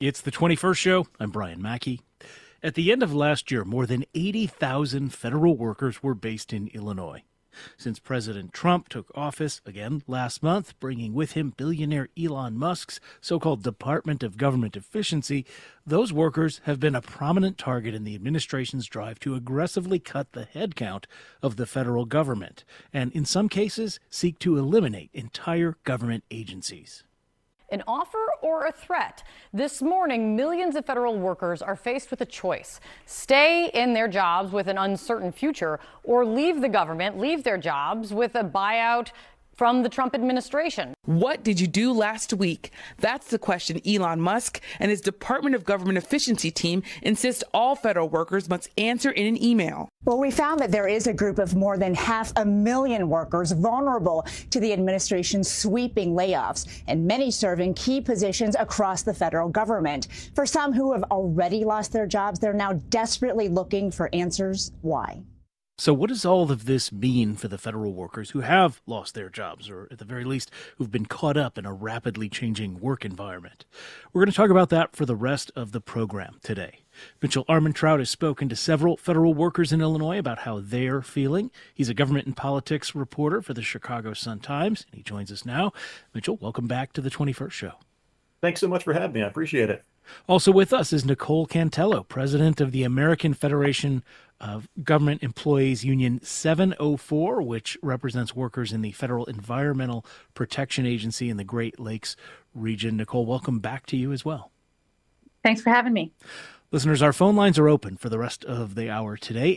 It's the 21st show. I'm Brian Mackey. At the end of last year, more than 80,000 federal workers were based in Illinois. Since President Trump took office again last month, bringing with him billionaire Elon Musk's so-called Department of Government Efficiency, those workers have been a prominent target in the administration's drive to aggressively cut the headcount of the federal government, and in some cases seek to eliminate entire government agencies. An offer or a threat? This morning, millions of federal workers are faced with a choice: stay in their jobs with an uncertain future, or leave the government, leave their jobs with a buyout from the Trump administration. What did you do last week? That's the question Elon Musk and his Department of Government Efficiency team insist all federal workers must answer in an email. Well, we found that there is a group of more than 500,000 workers vulnerable to the administration's sweeping layoffs, and many serving key positions across the federal government. For some who have already lost their jobs, they're now desperately looking for answers. Why? So what does all of this mean for the federal workers who have lost their jobs, or at the very least, who've been caught up in a rapidly changing work environment? We're going to talk about that for the rest of the program today. Mitchell Armentrout has spoken to several federal workers in Illinois about how they're feeling. He's a government and politics reporter for the Chicago Sun-Times, and he joins us now. Mitchell, welcome back to the 21st Show. Thanks so much for having me. I appreciate it. Also with us is Nicole Cantello, president of the American Federation of Government Employees Union 704, which represents workers in the Federal Environmental Protection Agency in the Great Lakes region. Nicole, welcome back to you as well. Thanks for having me. Listeners, our phone lines are open for the rest of the hour today,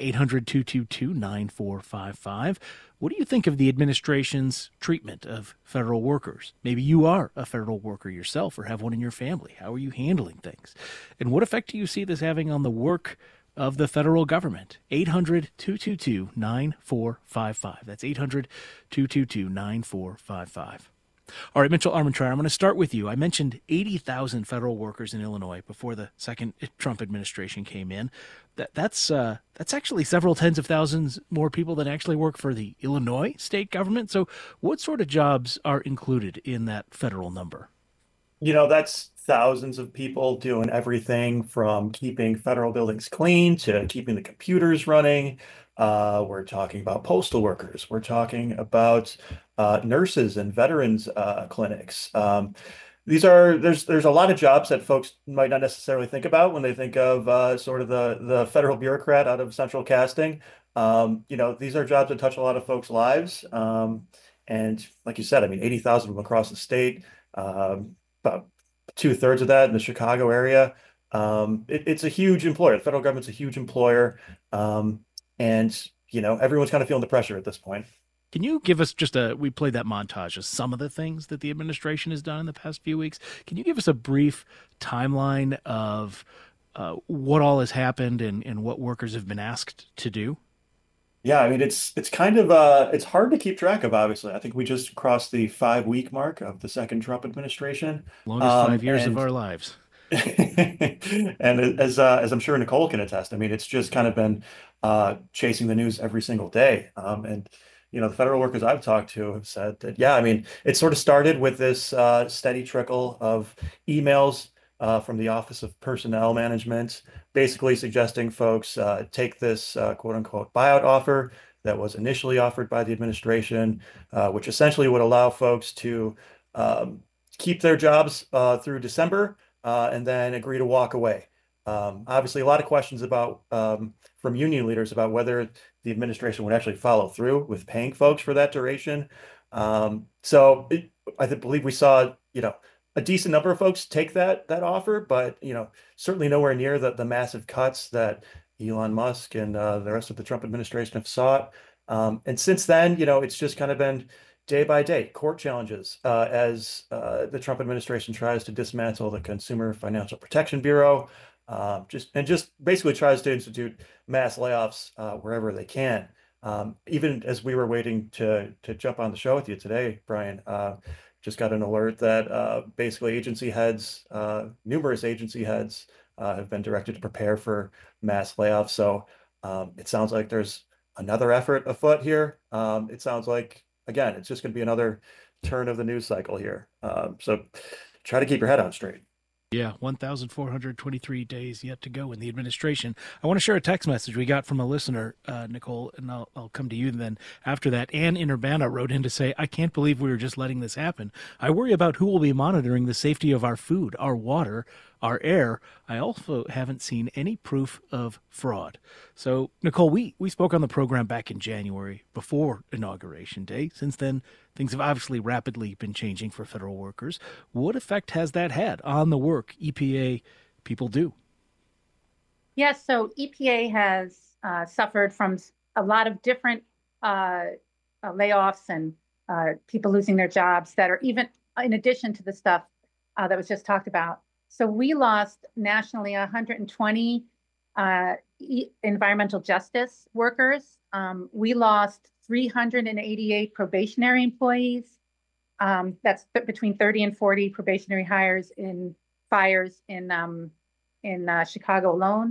800-222-9455. What do you think of the administration's treatment of federal workers? Maybe you are a federal worker yourself or have one in your family. How are you handling things? And what effect do you see this having on the work of the federal government? 800-222-9455. That's 800-222-9455. All right, Mitchell Armentrout, I'm going to start with you. I mentioned 80,000 federal workers in Illinois before the second Trump administration came in. That's actually several tens of thousands more people than actually work for the Illinois state government. So what sort of jobs are included in that federal number? You know, that's thousands of people doing everything from keeping federal buildings clean to keeping the computers running. We're talking about postal workers. We're talking about nurses and veterans clinics. There's a lot of jobs that folks might not necessarily think about when they think of sort of the federal bureaucrat out of central casting. These are jobs that touch a lot of folks' lives. And like you said, I mean, 80,000 of them across the state, about 2/3 of that in the Chicago area. It's a huge employer. The federal government's a huge employer. And everyone's kind of feeling the pressure at this point. Can you give us we played that montage of some of the things that the administration has done in the past few weeks. Can you give us a brief timeline of what all has happened and what workers have been asked to do? Yeah, I mean, it's kind of it's hard to keep track of, obviously. I think we just crossed the 5-week mark of the second Trump administration. Longest 5 years of our lives. And as I'm sure Nicole can attest, I mean, it's just kind of been chasing the news every single day. The federal workers I've talked to have said that, yeah, I mean, it sort of started with this steady trickle of emails from the Office of Personnel Management, basically suggesting folks take this quote unquote buyout offer that was initially offered by the administration, which essentially would allow folks to keep their jobs through December and then agree to walk away. Obviously, a lot of questions from union leaders about whether the administration would actually follow through with paying folks for that duration. I believe we saw, a decent number of folks take that offer, but certainly nowhere near the massive cuts that Elon Musk and the rest of the Trump administration have sought. And since then, it's just kind of been day by day court challenges as the Trump administration tries to dismantle the Consumer Financial Protection Bureau. Just basically tries to institute mass layoffs wherever they can. Even as we were waiting to jump on the show with you today, Brian, just got an alert that basically numerous agency heads have been directed to prepare for mass layoffs. So it sounds like there's another effort afoot here. It sounds like, again, it's just going to be another turn of the news cycle here. So try to keep your head on straight. Yeah, 1,423 days yet to go in the administration. I want to share a text message we got from a listener, Nicole, and I'll come to you then after that. Ann in Urbana wrote in to say, I can't believe we were just letting this happen. I worry about who will be monitoring the safety of our food, our water, our air. I also haven't seen any proof of fraud. So, Nicole, we spoke on the program back in January before Inauguration Day. Since then, things have obviously rapidly been changing for federal workers. What effect has that had on the work EPA people do? Yes, so EPA has suffered from a lot of different layoffs and people losing their jobs that are even in addition to the stuff that was just talked about. So we lost nationally 120 environmental justice workers. We lost 388 probationary employees. That's between 30 and 40 probationary hires in fires in Chicago alone.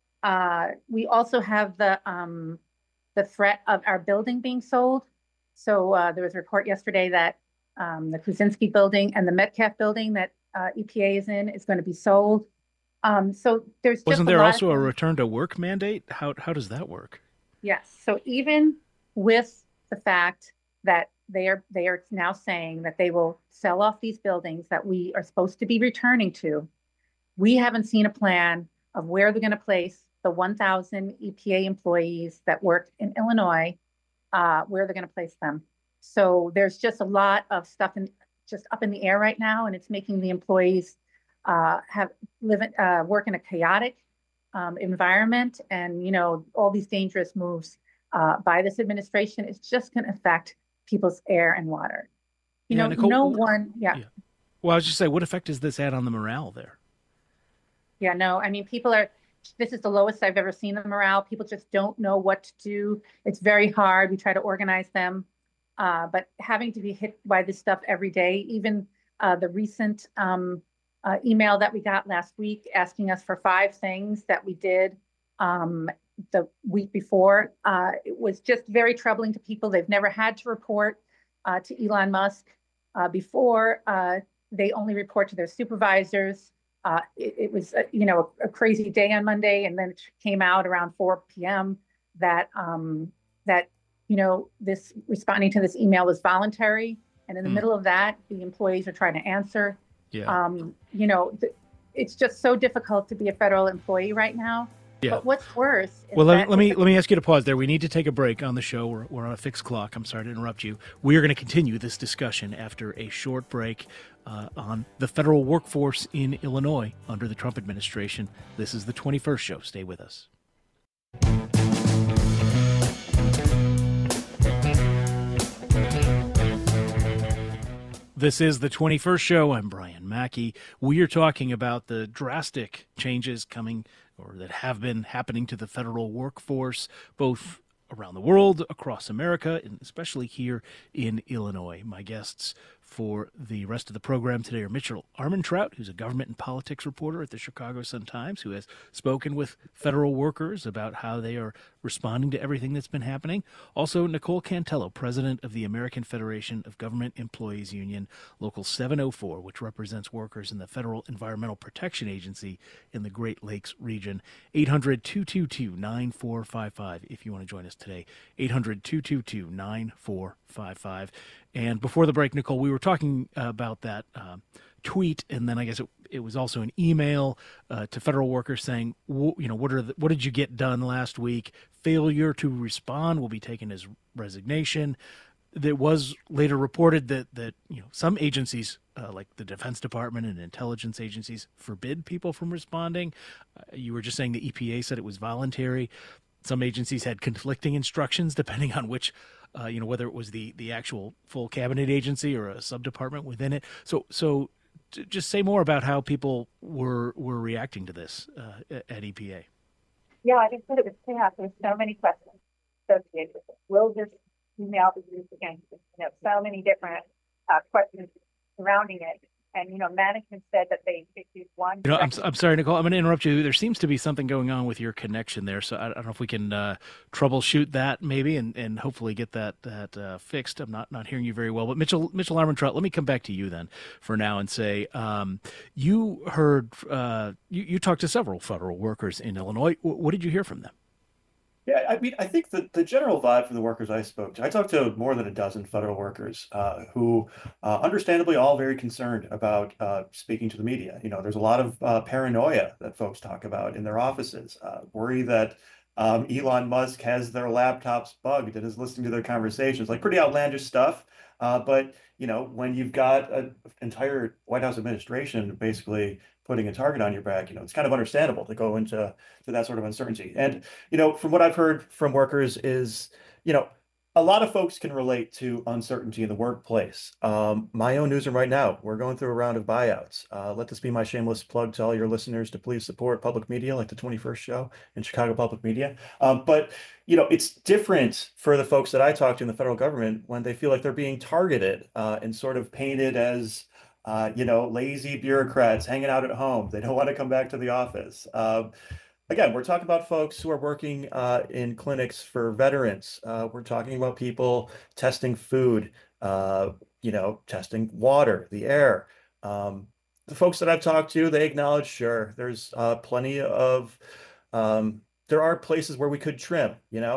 We also have the threat of our building being sold. So there was a report yesterday that the Kuczynski building and the Metcalf building that EPA is in is going to be sold. So there's just wasn't there also a return to work mandate? How does that work? Yes. So even with the fact that they are now saying that they will sell off these buildings that we are supposed to be returning to, we haven't seen a plan of where they're going to place the 1,000 EPA employees that work in Illinois, where they're going to place them. So there's just a lot of stuff just up in the air right now, and it's making the employees work in a chaotic environment, and all these dangerous moves by this administration is just going to affect people's air and water. Nicole, no one. Yeah. Well, I was just saying, what effect does this had on the morale there? Yeah, no, I mean, this is the lowest I've ever seen the morale. People just don't know what to do. It's very hard. We try to organize them, but having to be hit by this stuff every day, even the recent email that we got last week asking us for 5 things that we did the week before, it was just very troubling to people. They've never had to report to Elon Musk before. They only report to their supervisors. It was a crazy day on Monday, and then it came out around 4 p.m. that this responding to this email was voluntary, and in the middle of that, the employees are trying to answer. Yeah. It's just so difficult to be a federal employee right now. Yeah. But what's worse is let me ask you to pause there. We need to take a break on the show. We're on a fixed clock. I'm sorry to interrupt you. We are going to continue this discussion after a short break on the federal workforce in Illinois under the Trump administration. This is the 21st show. Stay with us. This is the 21st show. I'm Brian Mackey. We are talking about the drastic changes coming or that have been happening to the federal workforce, both around the world, across America, and especially here in Illinois. My guests for the rest of the program today are Mitchell Armentrout, who's a government and politics reporter at the Chicago Sun-Times, who has spoken with federal workers about how they are responding to everything that's been happening. Also, Nicole Cantello, president of the American Federation of Government Employees Union, Local 704, which represents workers in the Federal Environmental Protection Agency in the Great Lakes region. 800-222-9455 if you want to join us today. 800-222-9455. And before the break, Nicole, we were talking about that tweet, and then I guess it was also an email to federal workers saying, what did you get done last week? Failure to respond will be taken as resignation. That was later reported that some agencies, like the Defense Department and intelligence agencies, forbid people from responding. You were just saying the EPA said it was voluntary. Some agencies had conflicting instructions depending on which, whether it was the actual full cabinet agency or a sub-department within it. So just say more about how people were reacting to this at EPA. Yeah, I just said it was chaos. There's so many questions associated with it. Will this email be used against it? So many different questions surrounding it. And, management said that they did one. I'm sorry, Nicole, I'm going to interrupt you. There seems to be something going on with your connection there. So I don't know if we can troubleshoot that maybe and hopefully get that fixed. I'm not hearing you very well. But Mitchell Armentrout, let me come back to you then for now and say, you heard, you talked to several federal workers in Illinois. What did you hear from them? Yeah, I mean, I think the general vibe from the workers I spoke to, I talked to more than a dozen federal workers who understandably all very concerned about speaking to the media. There's a lot of paranoia that folks talk about in their offices, worry that Elon Musk has their laptops bugged and is listening to their conversations, like pretty outlandish stuff. But when you've got an entire White House administration basically putting a target on your back, it's kind of understandable to go into that sort of uncertainty. And from what I've heard from workers is, a lot of folks can relate to uncertainty in the workplace. My own newsroom right now, we're going through a round of buyouts. Let this be my shameless plug to all your listeners to please support public media like the 21st Show in Chicago Public Media. But it's different for the folks that I talk to in the federal government when they feel like they're being targeted and sort of painted as lazy bureaucrats hanging out at home. They don't want to come back to the office. Again, we're talking about folks who are working in clinics for veterans. We're talking about people testing food, testing water, the air. The folks that I've talked to, they acknowledge, sure, there's plenty of, there are places where we could trim,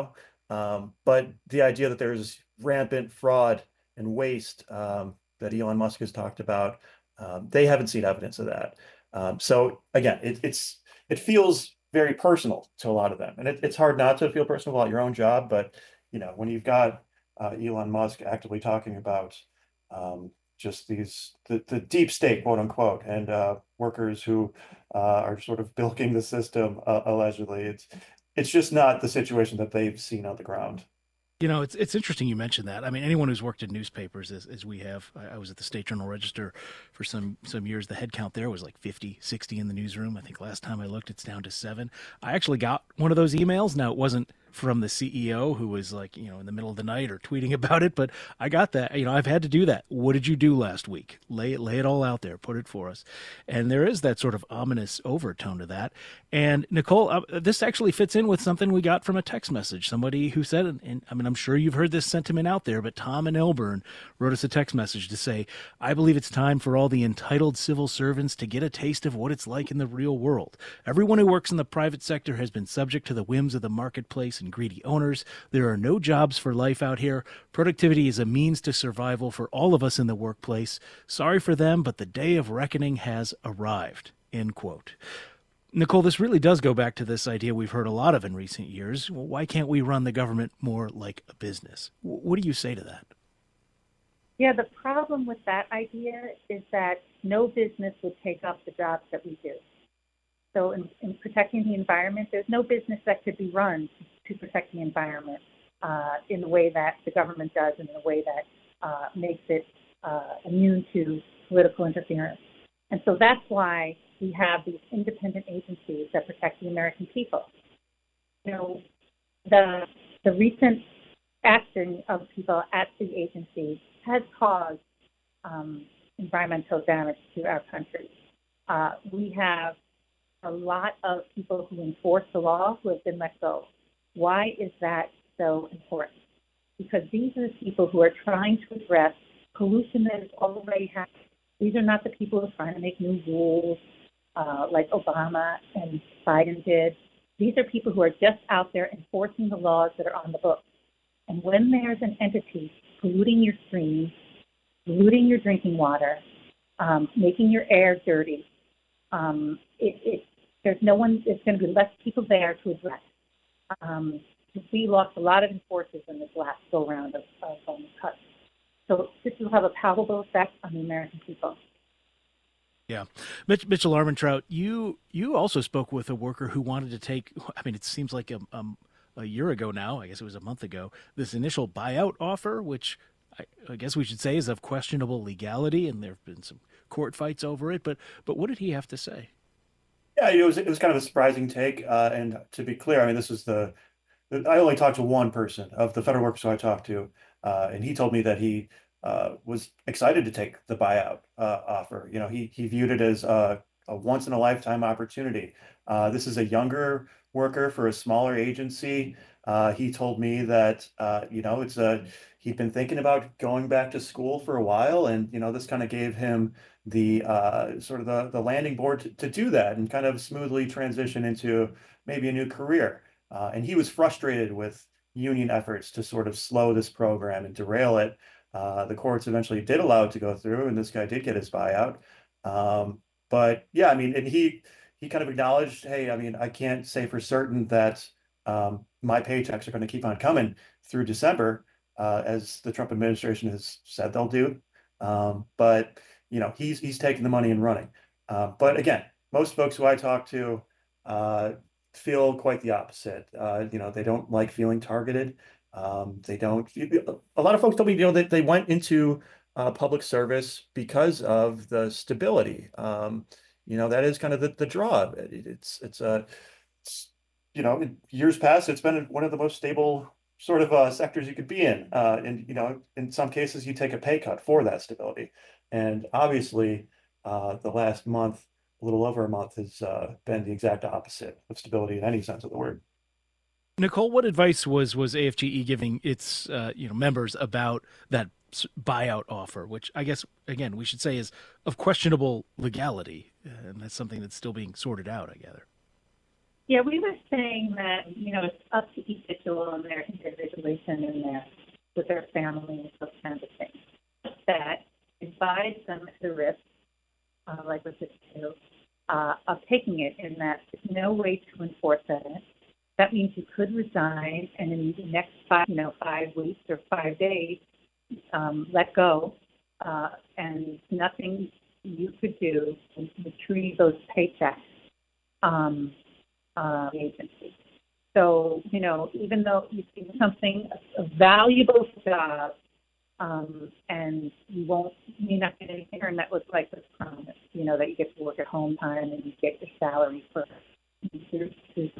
but the idea that there's rampant fraud and waste that Elon Musk has talked about, they haven't seen evidence of that. So again, it feels very personal to a lot of them. And it's hard not to feel personal about your own job, but when you've got Elon Musk actively talking about just the deep state, quote unquote, and workers who are sort of bilking the system, allegedly, it's just not the situation that they've seen on the ground. It's interesting you mentioned that. I mean, anyone who's worked in newspapers, as we have, I was at the State Journal-Register for some years. The head count there was like 50, 60 in the newsroom. I think last time I looked, it's down to 7. I actually got one of those emails. Now, it wasn't from the CEO who was like, in the middle of the night or tweeting about it, but I got that. I've had to do that. What did you do last week? Lay it all out there, put it for us. And there is that sort of ominous overtone to that. And Nicole, this actually fits in with something we got from a text message. Somebody who said, and I mean, I'm sure you've heard this sentiment out there, but Tom in Elburn wrote us a text message to say, I believe it's time for all the entitled civil servants to get a taste of what it's like in the real world. Everyone who works in the private sector has been subject to the whims of the marketplace and greedy owners. There are no jobs for life out here. Productivity is a means to survival for all of us in the workplace. Sorry for them, but the day of reckoning has arrived. End quote. Nicole, this really does go back to this idea we've heard a lot of in recent years. Well, why can't we run the government more like a business? What do you say to that? Yeah, the problem with that idea is that no business would take up the jobs that we do. So in protecting the environment, there's no business that could be run to protect the environment in the way that the government does and in a way that makes it immune to political interference. And so that's why we have these independent agencies that protect the American people. The recent action of people at the agency has caused environmental damage to our country. We have a lot of people who enforce the law who have been let go. Why is that so important? Because these are the people who are trying to address pollution that is already happening. These are not the people who are trying to make new rules like Obama and Biden did. These are people who are just out there enforcing the laws that are on the books. And when there's an entity polluting your streams, polluting your drinking water, making your air dirty, there's no one, there's going to be less people there to address. We lost a lot of enforcers in this last go-round of cuts. So this will have a palpable effect on the American people. Yeah. Mitchell Armentrout, you also spoke with a worker who wanted to take, I mean, it seems like a year ago now, I guess it was a month ago, this initial buyout offer, which I guess we should say is of questionable legality, and there have been some court fights over it. But what did he have to say? Yeah, it was kind of a surprising take. And to be clear, I mean, this was I only talked to one person of the federal workers who I talked to, and he told me that he was excited to take the buyout offer. You know, he viewed it as a once in a lifetime opportunity. This is a younger worker for a smaller agency. He told me that you know, he'd been thinking about going back to school for a while, and you know, this kind of gave him the sort of the landing board to do that and kind of smoothly transition into maybe a new career. And he was frustrated with union efforts to sort of slow this program and derail it. The courts eventually did allow it to go through, and this guy did get his buyout. But yeah, I mean, and he kind of acknowledged, hey, I mean, I can't say for certain that my paychecks are going to keep on coming through December, as the Trump administration has said they'll do. But you know, he's taking the money and running. But again, most folks who I talk to feel quite the opposite. You know, they don't like feeling targeted. They don't. A lot of folks told me, you know, that they went into public service because of the stability. You know, that is kind of the draw of it. It's, you know, in years past, it's been one of the most stable sort of sectors you could be in. And you know, in some cases, you take a pay cut for that stability. And obviously, the last month, a little over a month, has been the exact opposite of stability in any sense of the word. Nicole, what advice was AFGE giving its you know, members about that buyout offer, which I guess, again, we should say is of questionable legality, and that's something that's still being sorted out, I gather. Yeah, we were saying that, you know, it's up to each individual and their individuation in there with their family and those kinds of things. That advise them to the risk, like with this too, of taking it, in that there's no way to enforce it. That means you could resign and in the next 5 weeks or 5 days, let go, and nothing you could do to retrieve those paychecks, the agency. So, you know, even though you do something, a valuable job, and you may not get anything, and that was like this promise, you know, that you get to work at home time and you get your salary for years.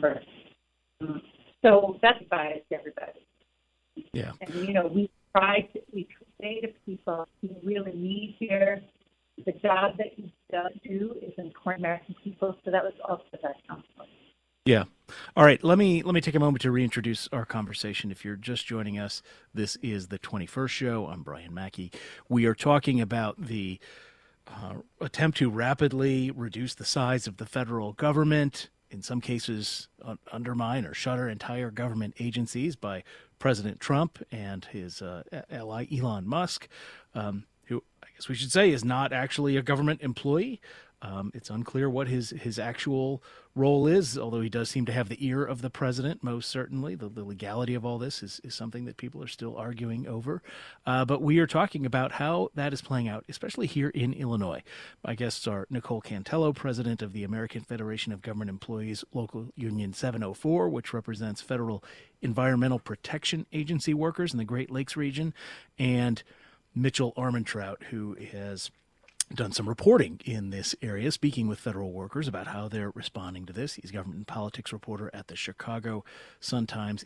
So that's advice to everybody. Yeah. And, you know, we say to people, you really need here, the job that you do is important American people. So that was also that counseling. Yeah. All right. Let me take a moment to reintroduce our conversation. If you're just joining us, this is the 21st show. I'm Brian Mackey. We are talking about the attempt to rapidly reduce the size of the federal government, in some cases undermine or shutter entire government agencies, by President Trump and his ally Elon Musk, who I guess we should say is not actually a government employee. It's unclear what his actual role is, although he does seem to have the ear of the president, most certainly. The legality of all this is something that people are still arguing over. But we are talking about how that is playing out, especially here in Illinois. My guests are Nicole Cantello, president of the American Federation of Government Employees Local Union 704, which represents federal Environmental Protection Agency workers in the Great Lakes region, and Mitchell Armentrout, who has done some reporting in this area, speaking with federal workers about how they're responding to this. He's government and politics reporter at the Chicago Sun-Times.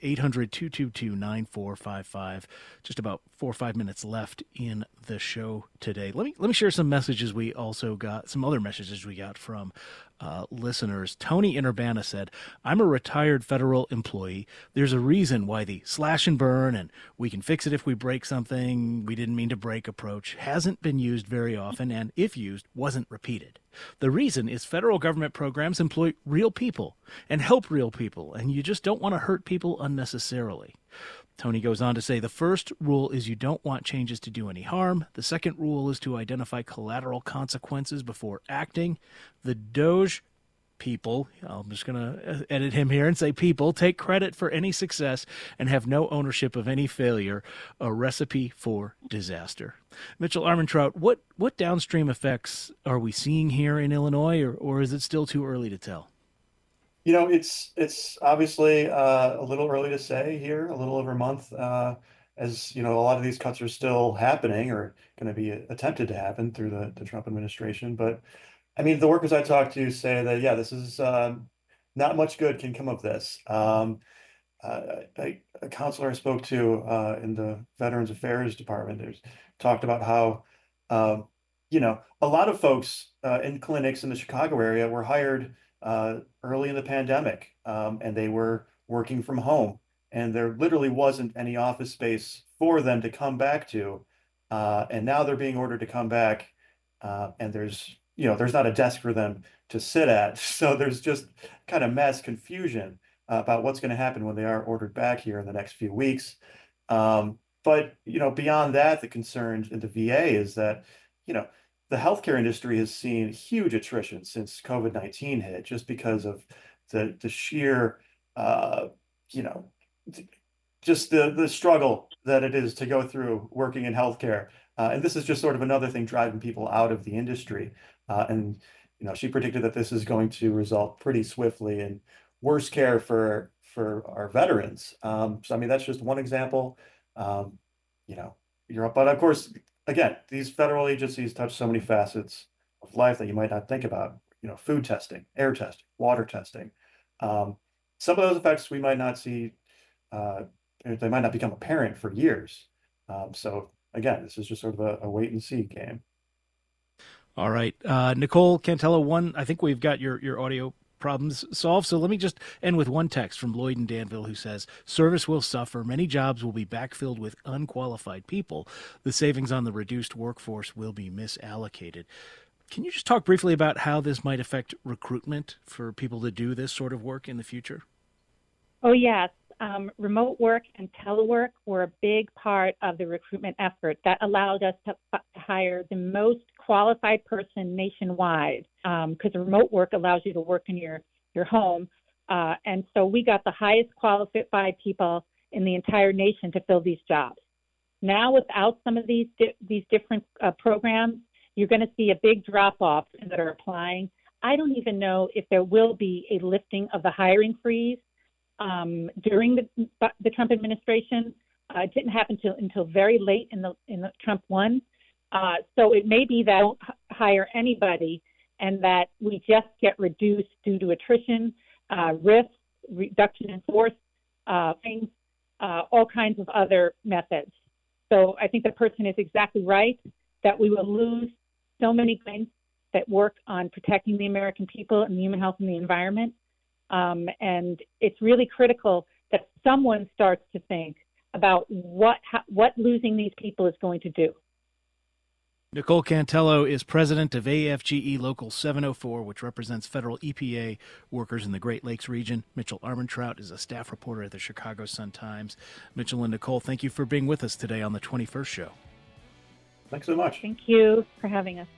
800-222-9455. Just about 4 or 5 minutes left in the show today. Let me share some messages we also got, some other messages we got from listeners. Tony in Urbana said, I'm a retired federal employee. There's a reason why the slash and burn and we can fix it if we break something we didn't mean to break approach hasn't been used very often, and if used, wasn't repeated. The reason is federal government programs employ real people and help real people, and you just don't want to hurt people unnecessarily. Tony goes on to say, the first rule is you don't want changes to do any harm. The second rule is to identify collateral consequences before acting. The Doge people, I'm just going to edit him here and say people, take credit for any success and have no ownership of any failure, a recipe for disaster. Mitchell Armentrout, what downstream effects are we seeing here in Illinois, or is it still too early to tell? You know, it's obviously a little early to say here, a little over a month, as you know, a lot of these cuts are still happening or going to be attempted to happen through the Trump administration. But I mean, the workers I talk to say that, yeah, this is not much good can come of this. a counselor I spoke to in the Veterans Affairs Department, there's talked about how a lot of folks in clinics in the Chicago area were hired early in the pandemic, and they were working from home, and there literally wasn't any office space for them to come back to, and now they're being ordered to come back, and there's not a desk for them to sit at, so there's just kind of mass confusion about what's going to happen when they are ordered back here in the next few weeks. But beyond that, the concern in the VA is that the healthcare industry has seen huge attrition since COVID-19 hit, just because of the sheer just the struggle that it is to go through working in healthcare. And this is just sort of another thing driving people out of the industry. And she predicted that this is going to result pretty swiftly in worse care for our veterans. So I mean, that's just one example. But of course, again, these federal agencies touch so many facets of life that you might not think about. Food testing, air testing, water testing. Some of those effects we might not see. They might not become apparent for years. So again, this is just sort of a wait and see game. All right, Nicole Cantello, I think we've got your audio problems solved. So let me just end with one text from Lloyd in Danville, who says, service will suffer. Many jobs will be backfilled with unqualified people. The savings on the reduced workforce will be misallocated. Can you just talk briefly about how this might affect recruitment for people to do this sort of work in the future? Oh, yes. Remote work and telework were a big part of the recruitment effort that allowed us to hire the most qualified person nationwide, because remote work allows you to work in your home. And so we got the highest qualified people in the entire nation to fill these jobs. Now, without some of these different programs, you're going to see a big drop-off that are applying. I don't even know if there will be a lifting of the hiring freeze during the Trump administration. It didn't happen until very late in the Trump one. So it may be that I don't hire anybody and that we just get reduced due to attrition, risks, reduction in force, things, all kinds of other methods. So I think the person is exactly right that we will lose so many things that work on protecting the American people and human health and the environment. And it's really critical that someone starts to think about what losing these people is going to do. Nicole Cantello is president of AFGE Local 704, which represents federal EPA workers in the Great Lakes region. Mitchell Armentrout is a staff reporter at the Chicago Sun-Times. Mitchell and Nicole, thank you for being with us today on the 21st Show. Thanks so much. Thank you for having us.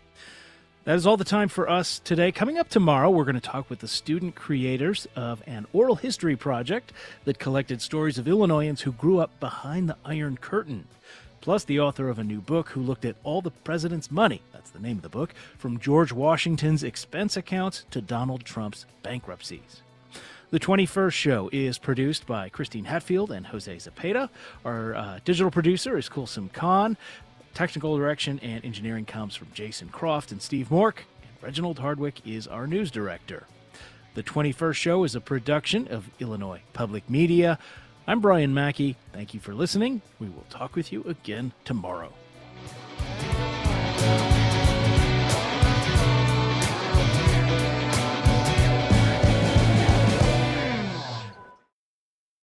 That is all the time for us today. Coming up tomorrow, we're going to talk with the student creators of an oral history project that collected stories of Illinoisans who grew up behind the Iron Curtain. Plus, the author of a new book who looked at all the president's money, that's the name of the book, from George Washington's expense accounts to Donald Trump's bankruptcies. The 21st Show is produced by Christine Hatfield and Jose Zepeda. Our digital producer is Kulsum Khan. Technical direction and engineering comes from Jason Croft and Steve Mork. And Reginald Hardwick is our news director. The 21st Show is a production of Illinois Public Media. I'm Brian Mackey. Thank you for listening. We will talk with you again tomorrow.